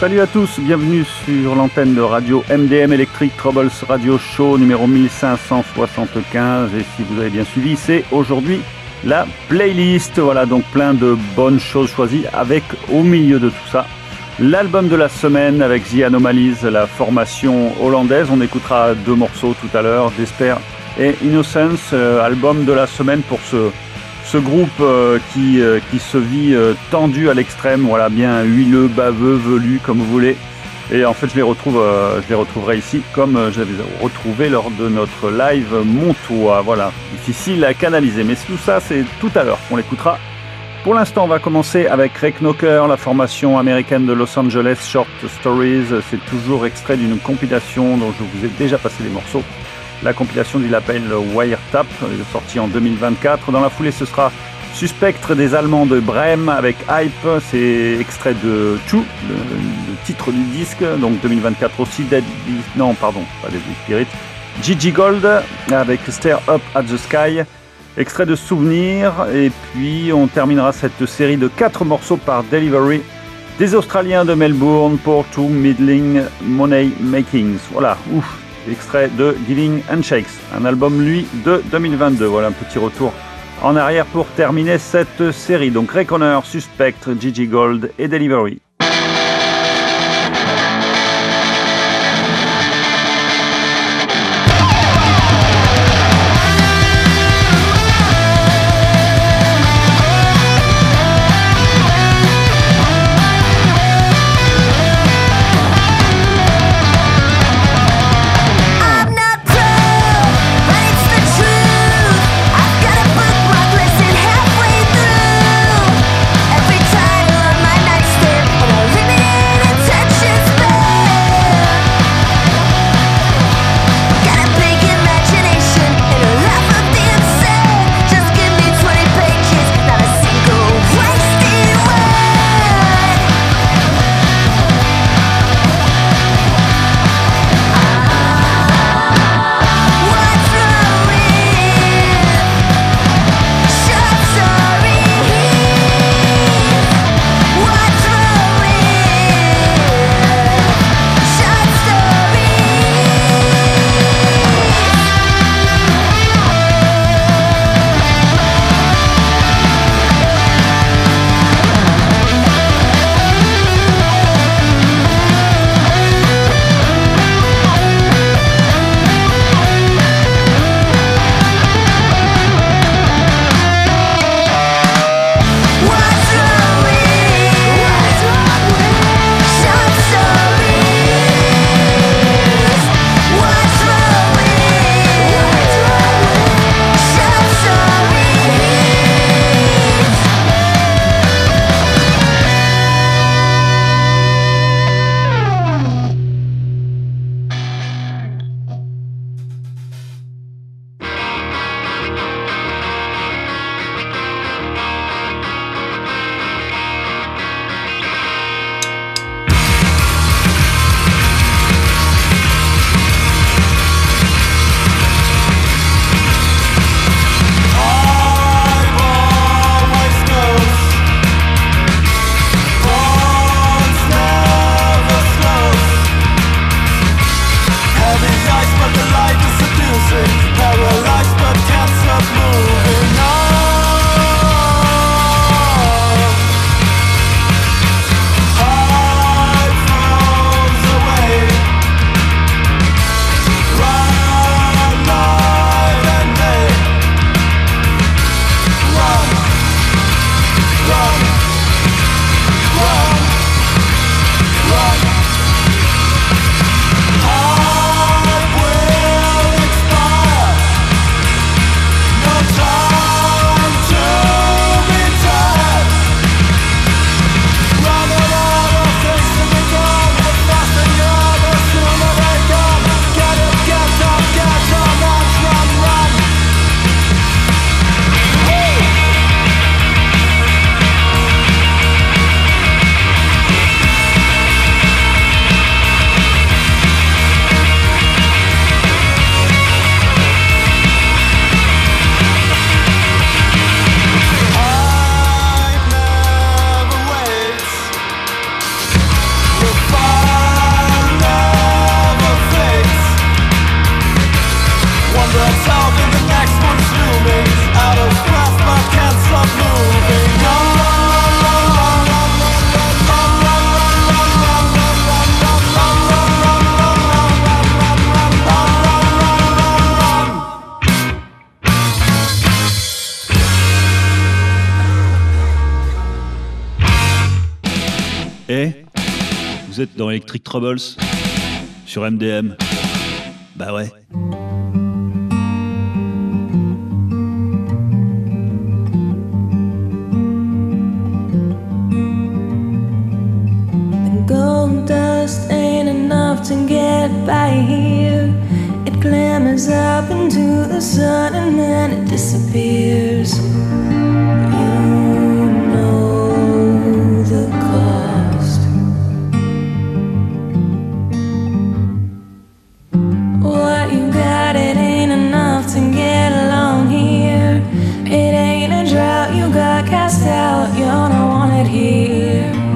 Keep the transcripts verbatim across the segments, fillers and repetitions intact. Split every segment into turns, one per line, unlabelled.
Salut à tous, bienvenue sur l'antenne de radio M D M Electric Troubles Radio Show numéro mille cinq cent soixante-quinze. Et si vous avez bien suivi, c'est aujourd'hui la playlist. Voilà, donc plein de bonnes choses choisies avec au milieu de tout ça l'album de la semaine avec The Anomalies, la formation hollandaise. On écoutera deux morceaux tout à l'heure, Despair et Innocence, euh, album de la semaine pour ce, ce groupe euh, qui, euh, qui se vit euh, tendu à l'extrême, voilà, bien huileux, baveux, velu, comme vous voulez. Et en fait, je les retrouve, euh, je les retrouverai ici comme euh, je les ai retrouvés lors de notre live Montois. Voilà, difficile à canaliser, mais tout ça, c'est tout à l'heure qu'on l'écoutera. Pour l'instant, on va commencer avec Ray Knocker, la formation américaine de Los Angeles, Short Stories. C'est toujours extrait d'une compilation dont je vous ai déjà passé les morceaux. La compilation, il l'appelle Wiretap, sortie en deux mille vingt-quatre. Dans la foulée, ce sera Suspectre des Allemands de Brême avec Hype. C'est extrait de Two, le, le titre du disque. Donc deux mille vingt-quatre aussi. Dead, non, pardon, pas Deadly Spirit. Gigi Gold avec Stare Up at the Sky. Extrait de Souvenir, et puis on terminera cette série de quatre morceaux par Delivery des Australiens de Melbourne pour Two Middling Money Makings. Voilà, ouf, extrait de Giving Handshakes, un album lui de deux mille vingt-deux. Voilà un petit retour en arrière pour terminer cette série. Donc Ray Knocker, Suspect, Gigi Gold et Delivery.
Every time on my nightstand
Eh, vous êtes dans Electric Troubles sur M D M. Bah ouais.
Gold dust ain't enough to get by here. It glimmers up into the sun and then it disappears. You know the cost. What you got, it ain't enough to get along here. It ain't a drought, you got cast out, you're not wanted here.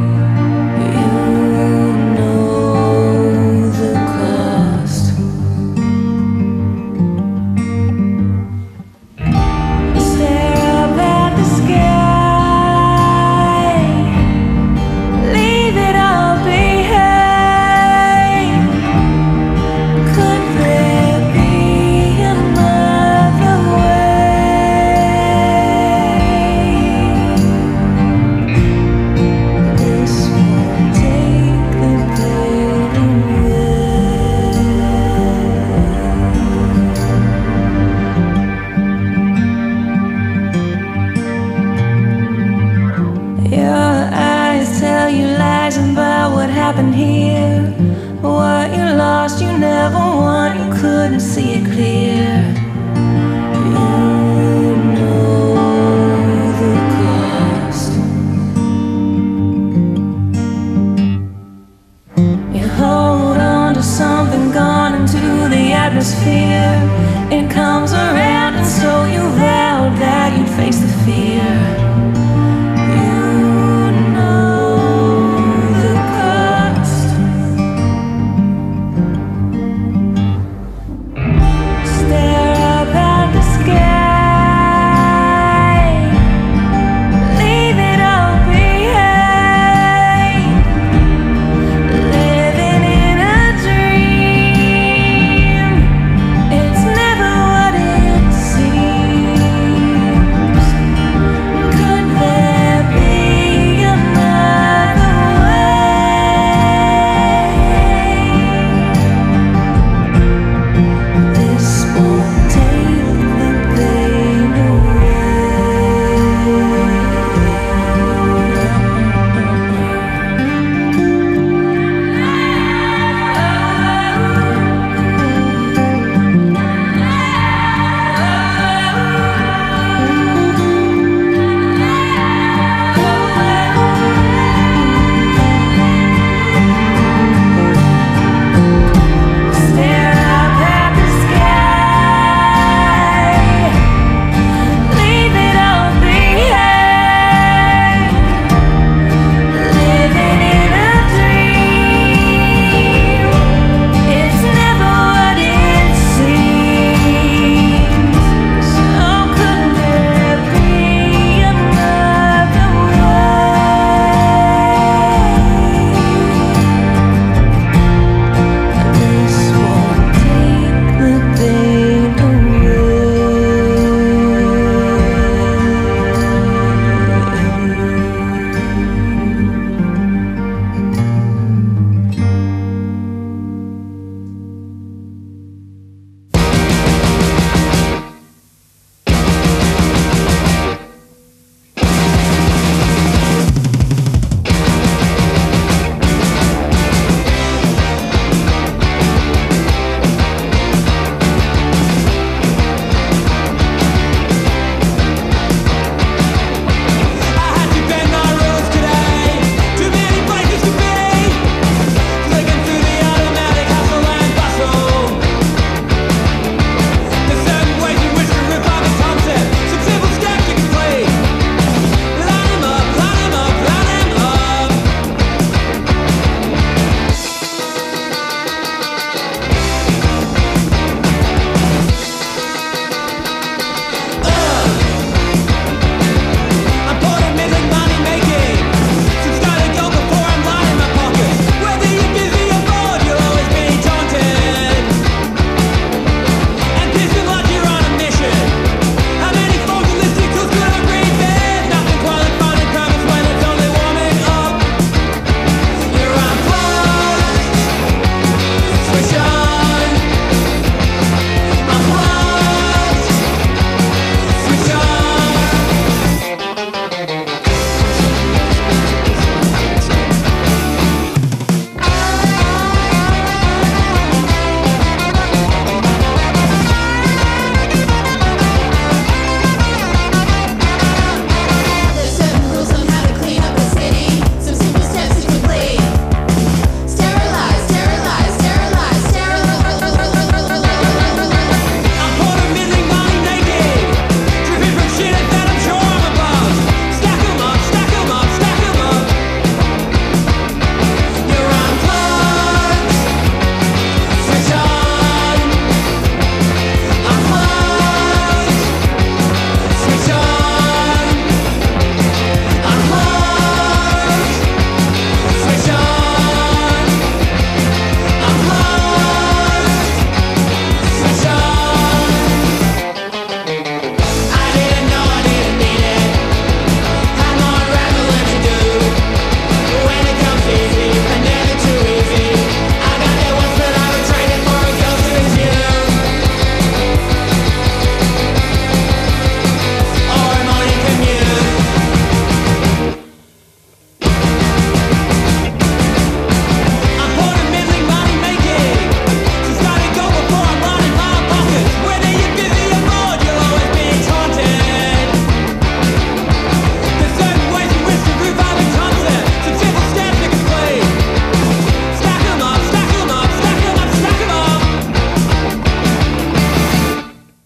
Here, what you lost, you never won, you couldn't see it clear. You know the cost. You hold on to something gone into the atmosphere. It comes around, and so you vowed that you'd face the fear.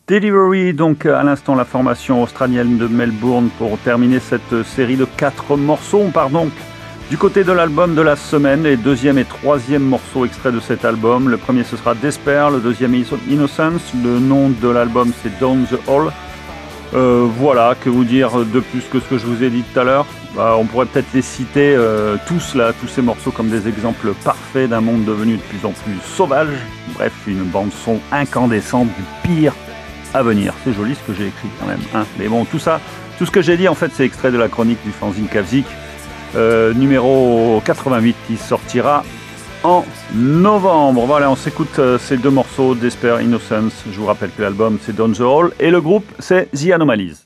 Delivery, donc à l'instant la formation australienne de Melbourne pour terminer cette série de quatre morceaux. On part donc du côté de l'album de la semaine, les deuxième et troisième morceaux extraits de cet album. Le premier ce sera Despair, le deuxième Innocence, le nom de l'album c'est Down the Hall. Euh, voilà, que vous dire de plus que ce que je vous ai dit tout à l'heure. Bah, on pourrait peut-être les citer euh, tous là, tous ces morceaux comme des exemples parfaits d'un monde devenu de plus en plus sauvage. Bref, une bande son incandescente du pire à venir. C'est joli ce que j'ai écrit quand même, hein. Mais bon, tout ça, tout ce que j'ai dit en fait, c'est extrait de la chronique du fanzine Kavzik, euh, numéro quatre-vingt-huit, qui sortira en novembre. Voilà, on s'écoute euh, ces deux morceaux, Despair, Innocence. Je vous rappelle que l'album c'est Down the Hall et le groupe c'est The Anomalies.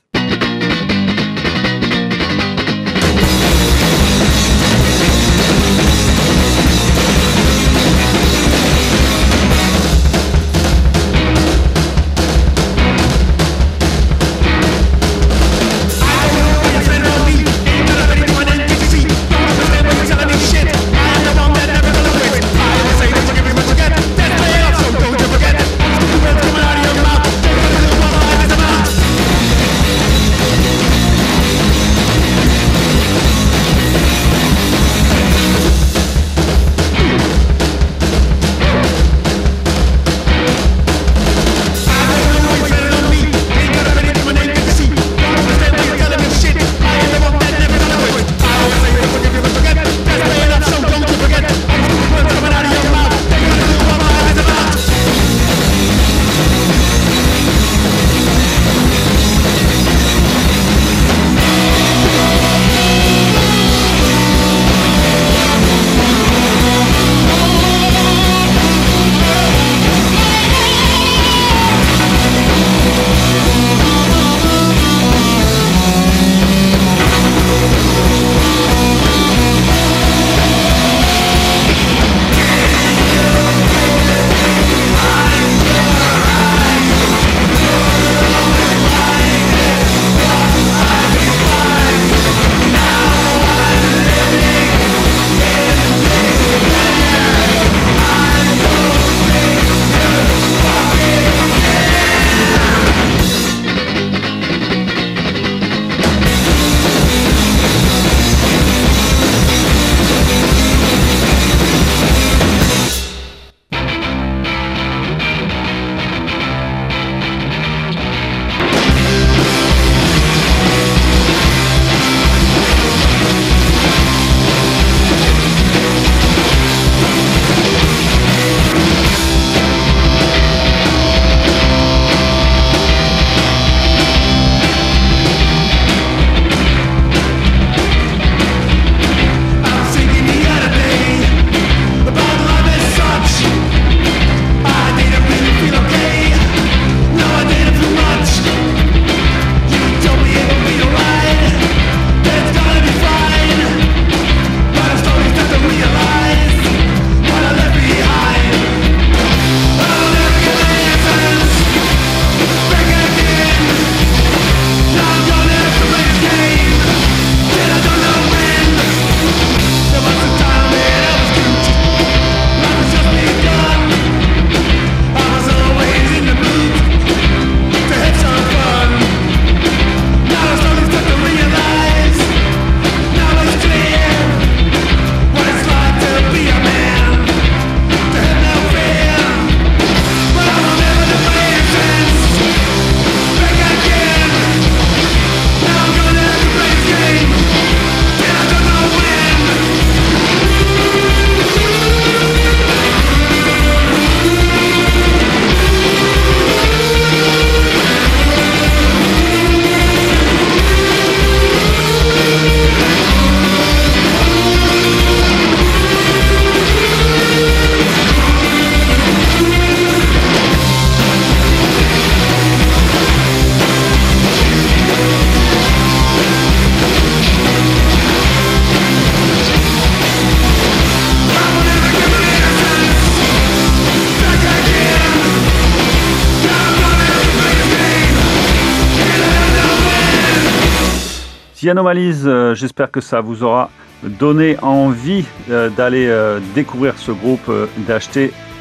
The Anomalies, euh, j'espère que ça vous aura donné envie euh, d'aller euh, découvrir ce groupe, euh, d'acheter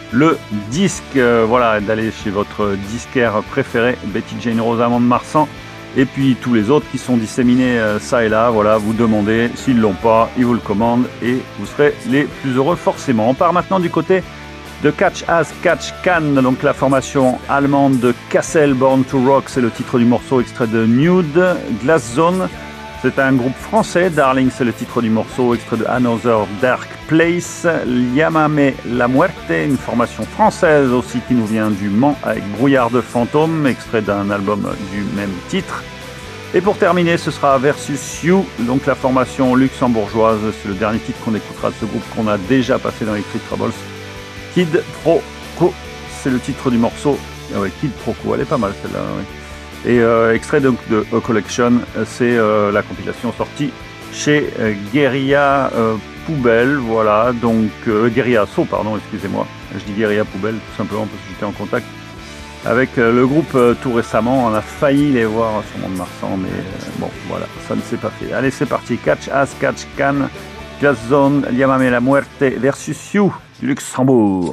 le disque. Euh, voilà, d'aller chez votre disquaire préféré, Betty Jane Rosamond Marsan, et puis tous les autres qui sont disséminés euh, ça et là. Voilà, vous demandez, s'ils l'ont pas, ils vous le commandent et vous serez les plus heureux forcément. On part maintenant du côté de Catch As Catch Can, donc la formation allemande de Kassel. Born to Rock, c'est le titre du morceau, extrait de Nude. Glass Zone, c'est un groupe français. Darling, c'est le titre du morceau, extrait de Another Dark Place. Llámame la Muerte, une formation française aussi qui nous vient du Mans, avec Brouillard de Fantôme, extrait d'un album du même titre. Et pour terminer, ce sera Versus You, donc la formation luxembourgeoise. C'est le dernier titre qu'on écoutera de ce groupe qu'on a déjà passé dans Electric Troubles. Kid Pro Quo, c'est le titre du morceau. Ah ouais, Kid Pro Quo, elle est pas mal celle-là. Ouais. Et euh, extrait donc de A Collection, c'est euh, la compilation sortie chez euh, Guérilla euh, Poubelle. Voilà, donc euh, Guérilla Assaut, pardon, excusez-moi. Je dis Guérilla Poubelle tout simplement parce que j'étais en contact avec euh, le groupe euh, tout récemment. On a failli les voir sur Mont-de-Marsan, mais euh, bon, voilà, ça ne s'est pas fait. Allez, c'est parti. Catch As Catch Can, Glass Zone, Llámame la Muerte versus You. Luxembourg.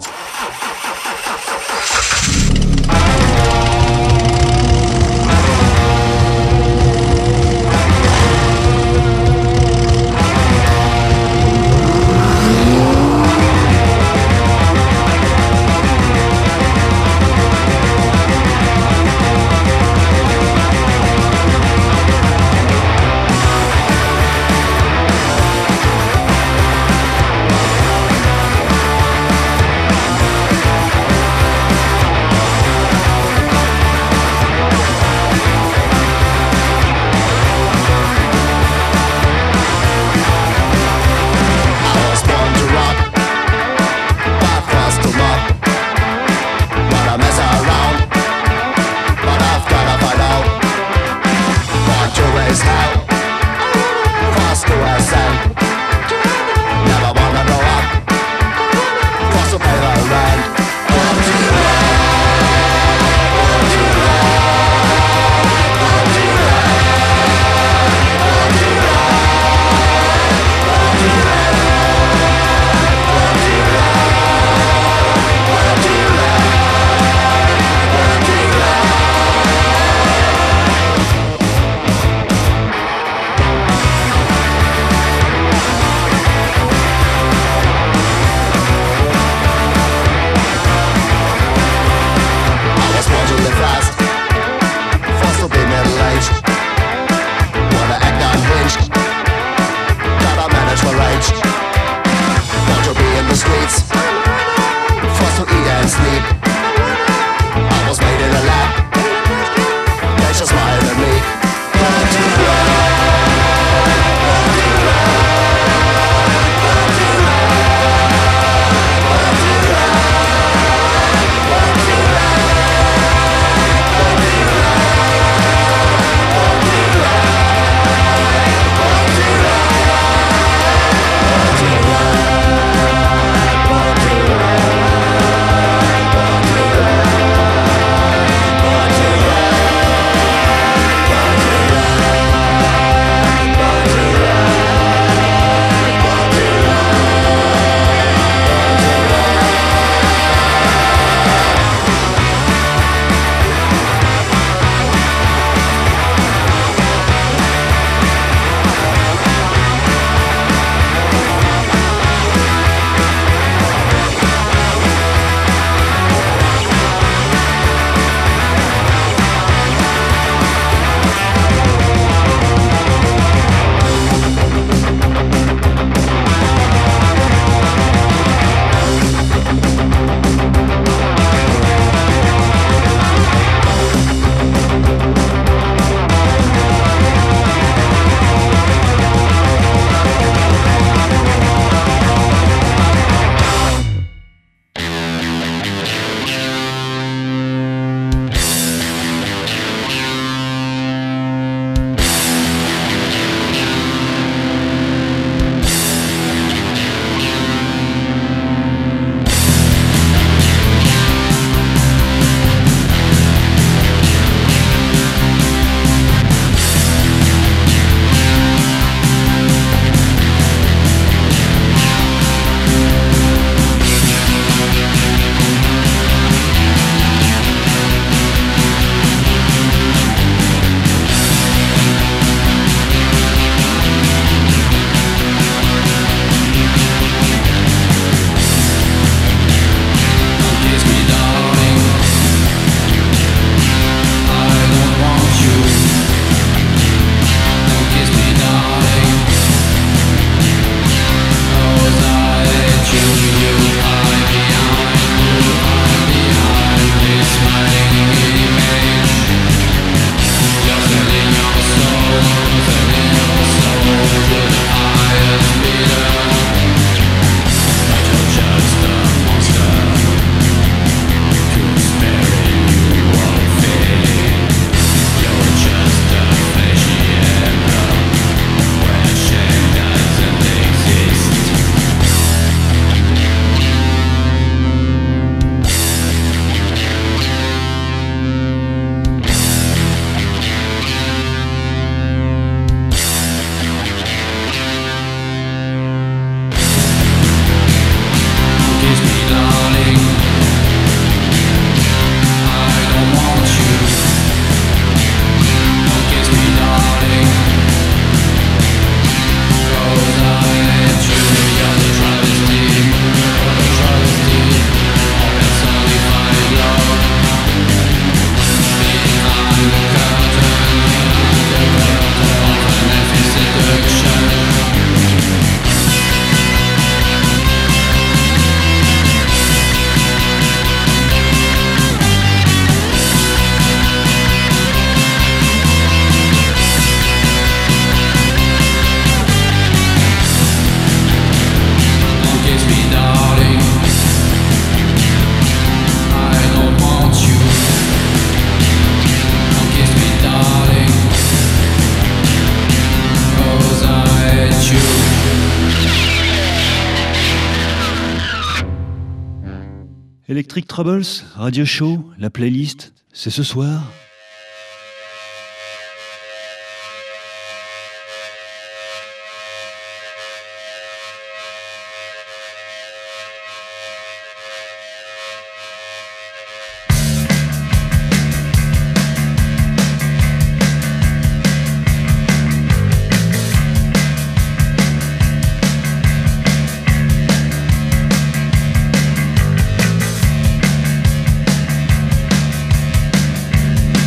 Electric Troubles, Radio Show, la playlist, c'est ce soir.
Thank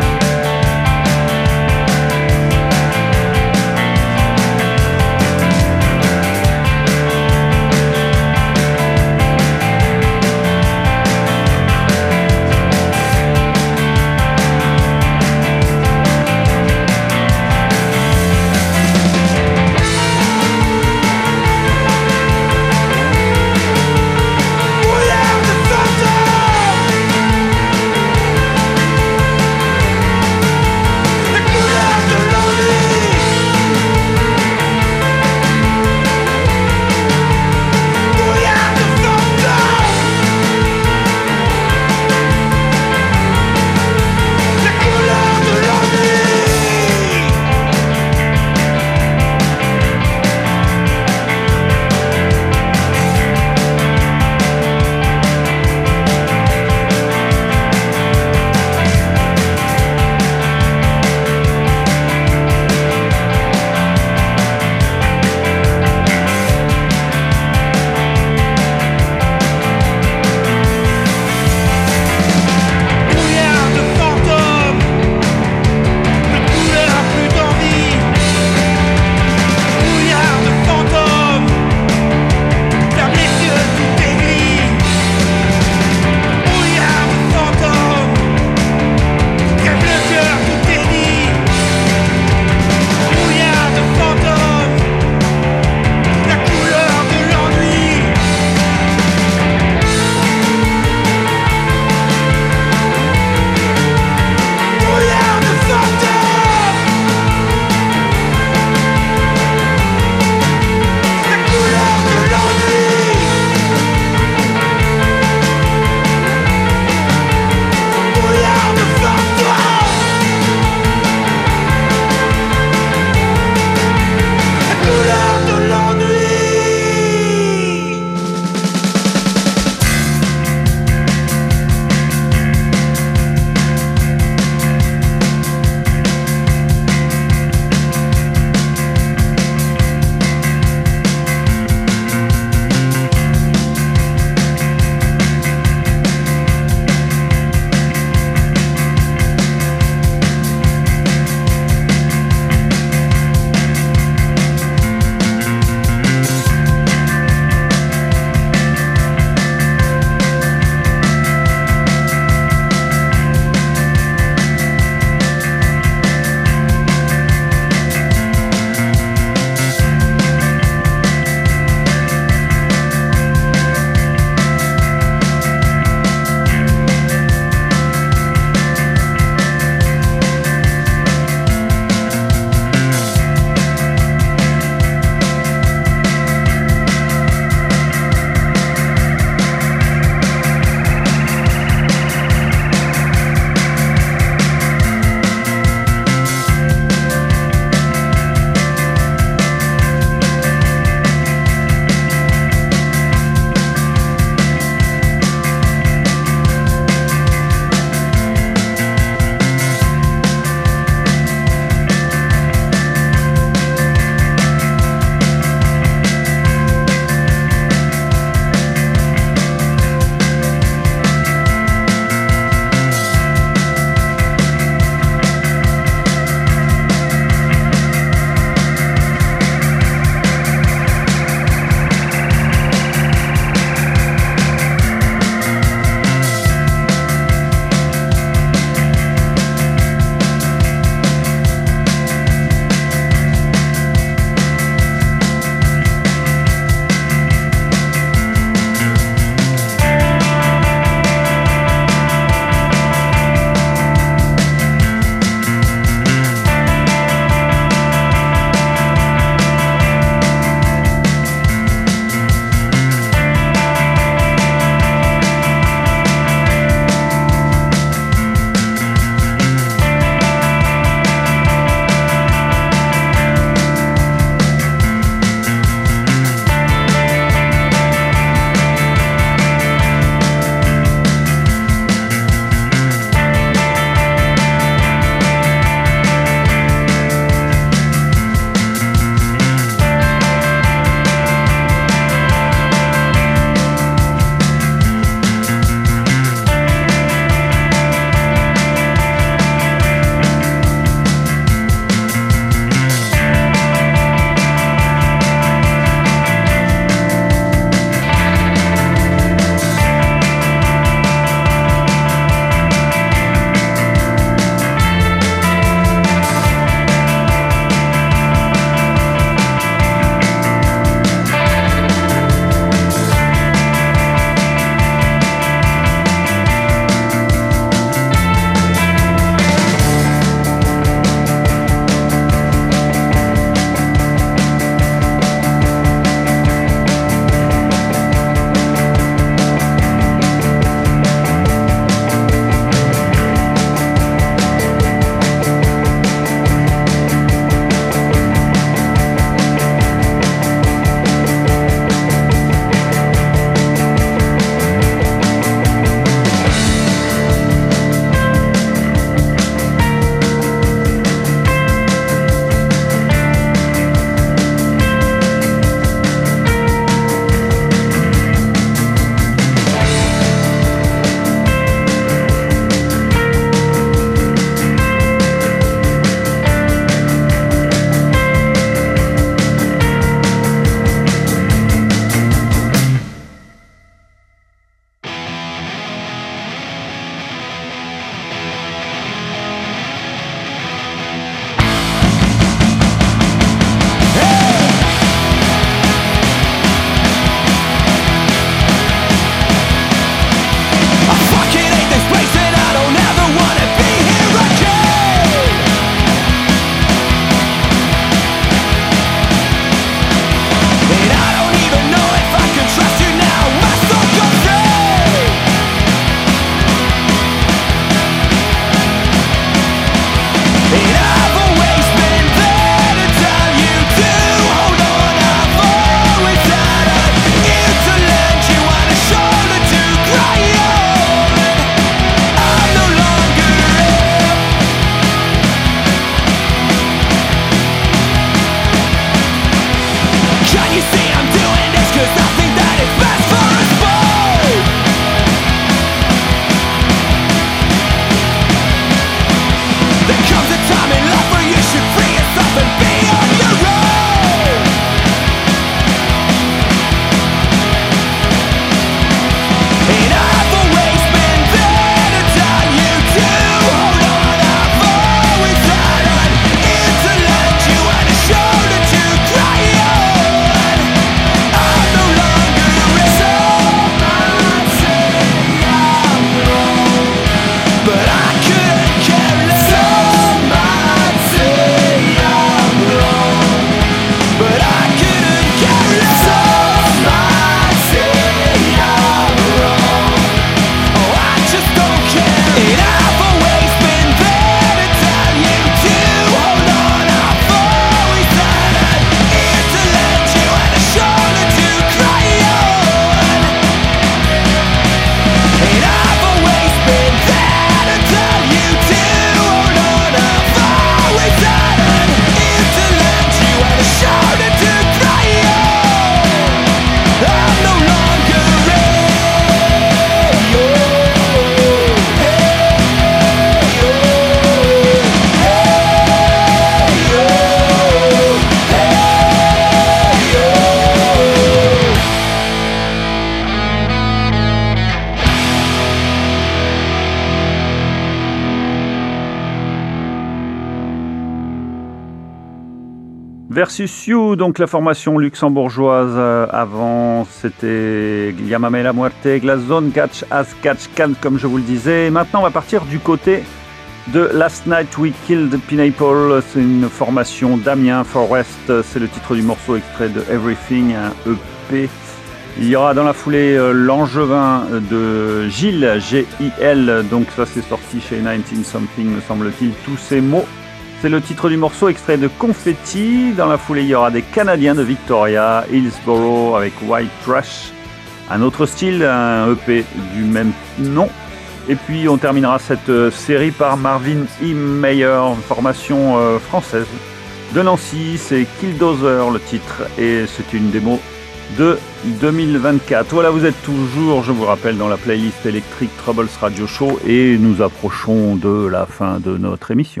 Versus You, donc la formation luxembourgeoise. Euh, avant, c'était Llámame la Muerte, Glazone, Catch As Catch Can, comme je vous le disais. Et maintenant, on va partir du côté de Last Night We Killed Pineapple. C'est une formation d'Amiens, Forest. C'est le titre du morceau extrait de Everything, un E P. Il y aura dans la foulée euh, l'Angevin de Gilles, G I L. Donc ça, c'est sorti chez dix-neuf Something, me semble-t-il. Tous ces mots. C'est le titre du morceau extrait de Confetti. Dans la foulée, il y aura des Canadiens de Victoria, Hillsborough avec White Trash. Un autre style, un E P du même nom. Et puis on terminera cette série par Marvin E. Meyer, formation euh, française de Nancy. C'est Killdozer le titre et c'est une démo de deux mille vingt-quatre. Voilà, vous êtes toujours, je vous rappelle, dans la playlist Electric Troubles Radio Show et nous approchons de la fin de notre émission.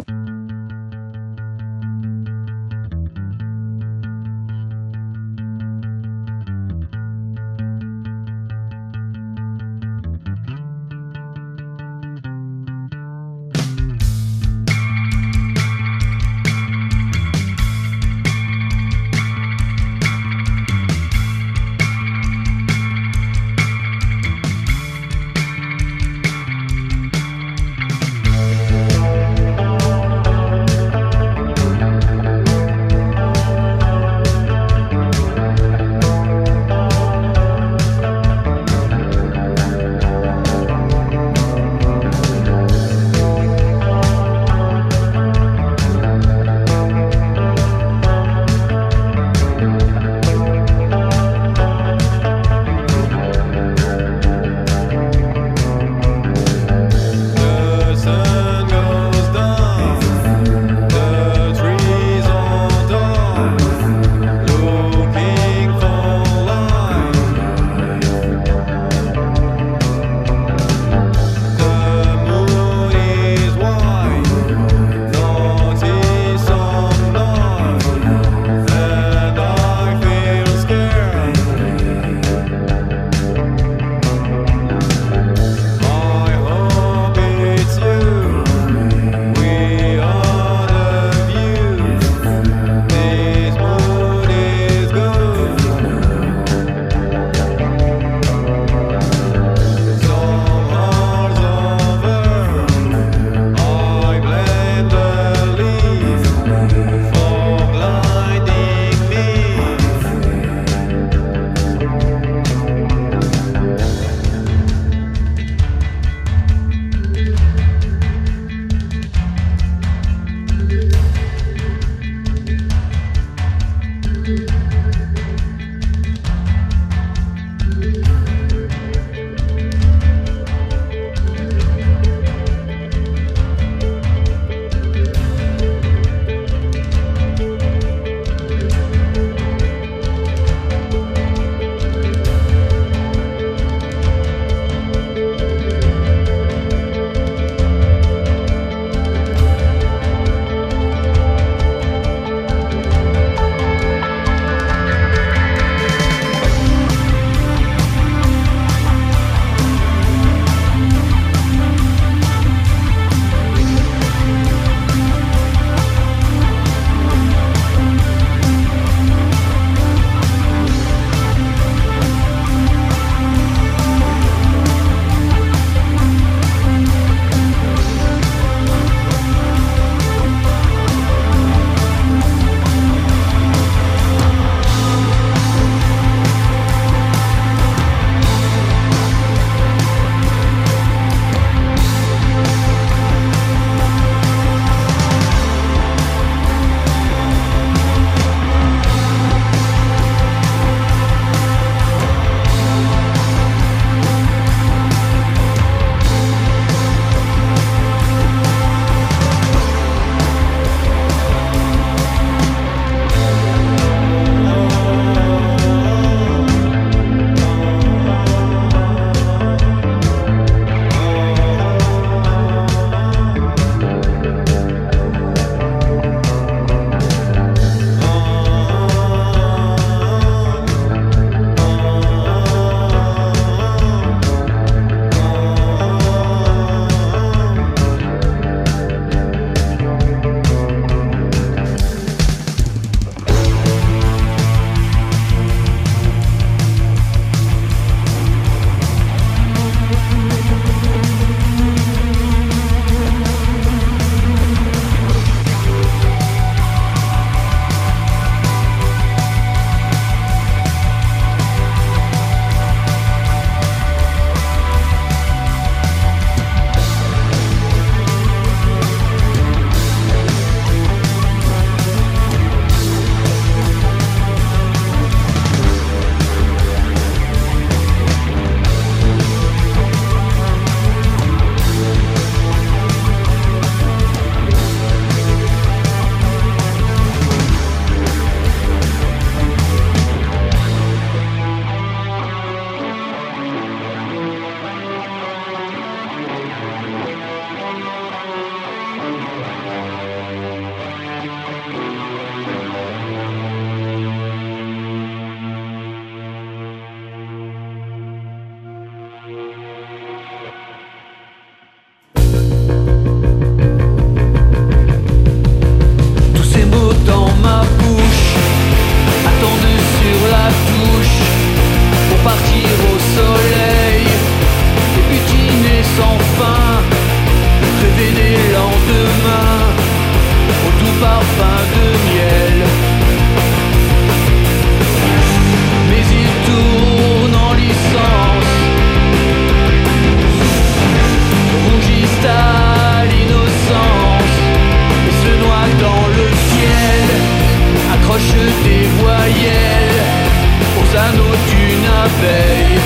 réveille.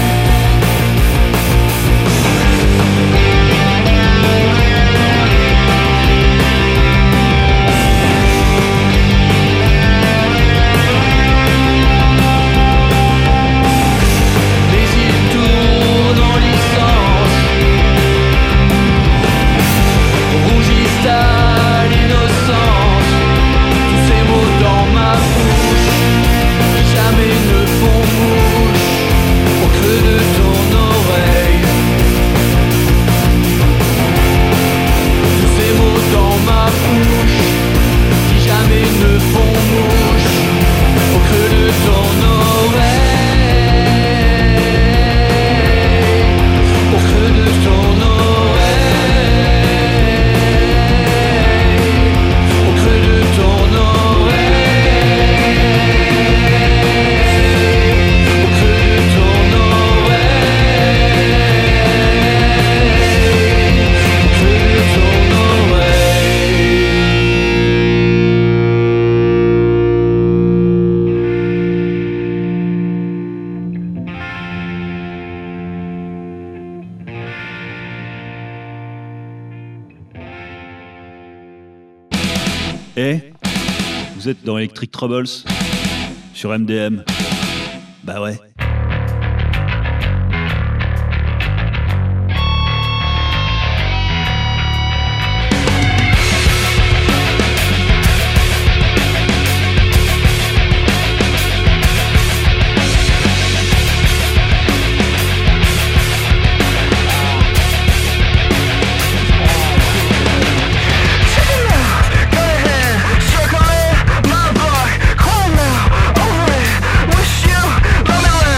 Et vous êtes dans Electric Troubles sur M D M. Bah ouais.
Circle in my blood, cold now, over it, wish you the melody.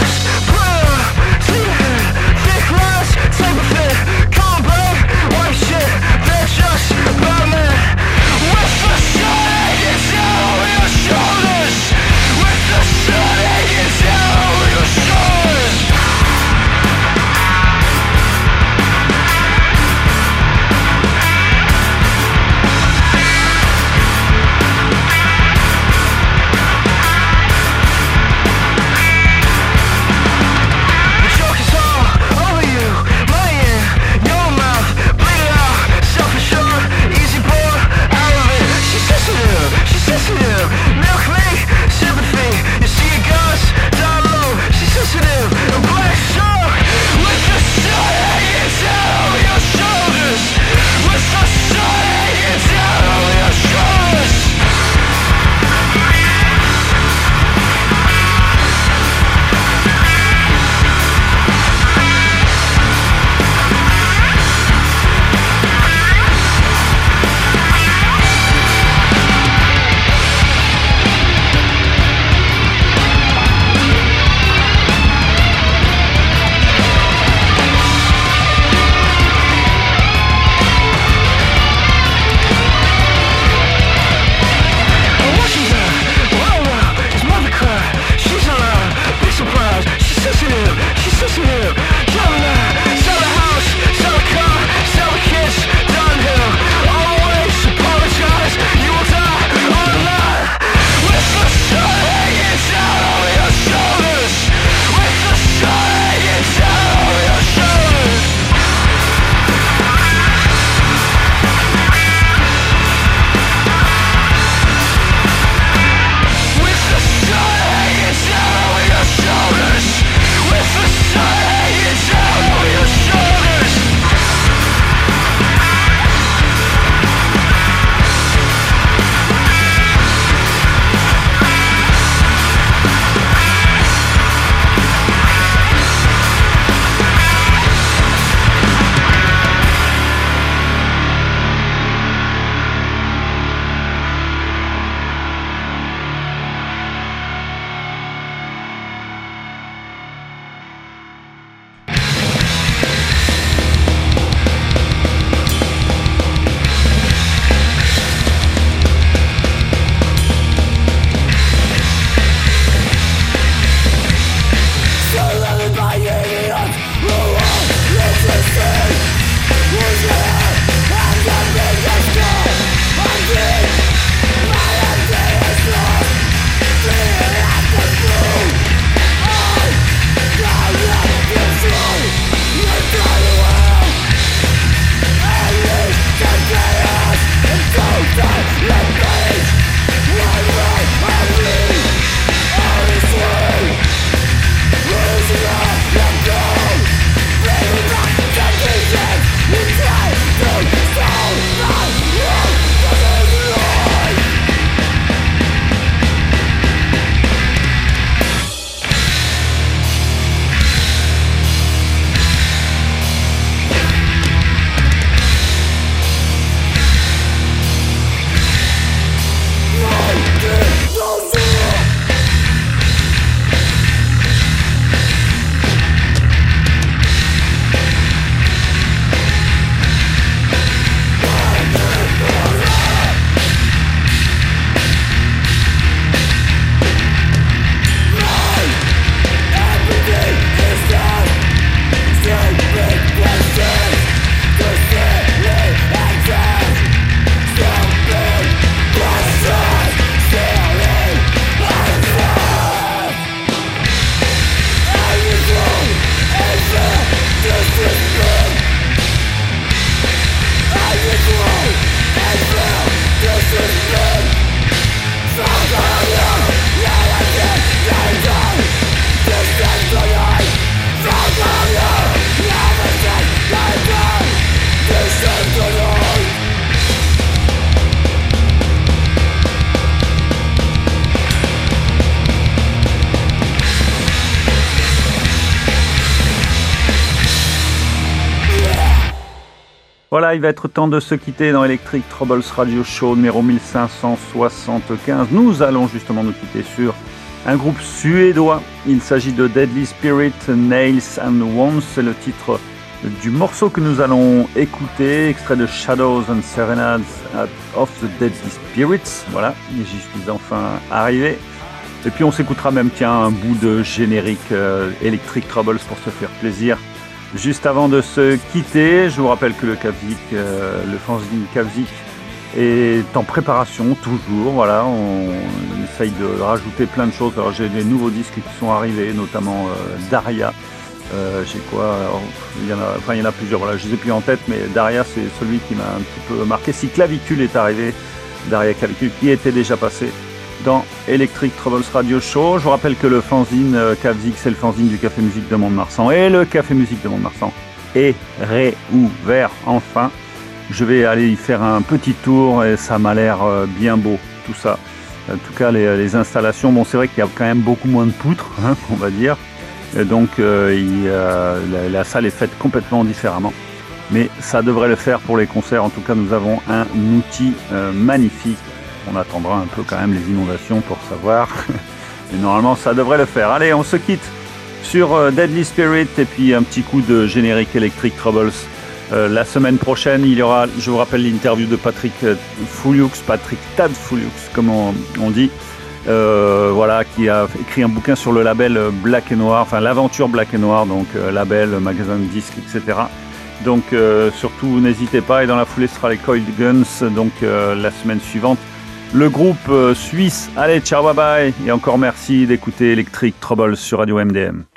Voilà, il va être temps de se quitter dans Electric Troubles Radio Show numéro mille cinq cent soixante-quinze. Nous allons justement nous quitter sur un groupe suédois. Il s'agit de Deadly Spirit, Nails and Wands. C'est le titre du morceau que nous allons écouter, extrait de Shadows and Serenades of the Deadly Spirits. Voilà, j'y suis enfin arrivé. Et puis on s'écoutera même, tiens, un bout de générique euh, Electric Troubles pour se faire plaisir. Juste avant de se quitter, je vous rappelle que le Kavzik, euh, le fanzine Kavzik est en préparation toujours. Voilà, on, on essaye de rajouter plein de choses. Alors j'ai des nouveaux disques qui sont arrivés, notamment euh, Daria. Euh, j'ai quoi alors, il y en a, enfin il y en a plusieurs. Voilà, je les ai plus en tête, mais Daria c'est celui qui m'a un petit peu marqué. Si Clavicule est arrivé, Daria Clavicule qui était déjà passé dans Electric Troubles Radio Show. Je vous rappelle que le fanzine euh, Kavzik, c'est le fanzine du Café Musique de Mont-de-Marsan. Et le Café Musique de Mont-de-Marsan est réouvert enfin. Je vais aller y faire un petit tour et ça m'a l'air euh, bien beau, tout ça. En tout cas, les, les installations, bon, c'est vrai qu'il y a quand même beaucoup moins de poutres, hein, on va dire. Et donc, euh, il, euh, la, la salle est faite complètement différemment. Mais ça devrait le faire pour les concerts. En tout cas, nous avons un outil euh, magnifique. On attendra un peu quand même les inondations pour savoir. Mais normalement, ça devrait le faire. Allez, on se quitte sur euh, Deadly Spirit et puis un petit coup de générique Electric Troubles. Euh, la semaine prochaine, il y aura, je vous rappelle, l'interview de Patrick Fouilloux, Patrick Tad Fouilloux, comme on, on dit, euh, voilà, qui a écrit un bouquin sur le label Black et Noir, enfin l'aventure Black et Noir, donc euh, label, magasin de disques, et cetera. Donc euh, surtout, n'hésitez pas. Et dans la foulée, ce sera les Coiled Guns, donc euh, la semaine suivante. Le groupe euh, suisse. Allez, ciao, bye bye. Et encore merci d'écouter Electric Troubles sur Radio M D M.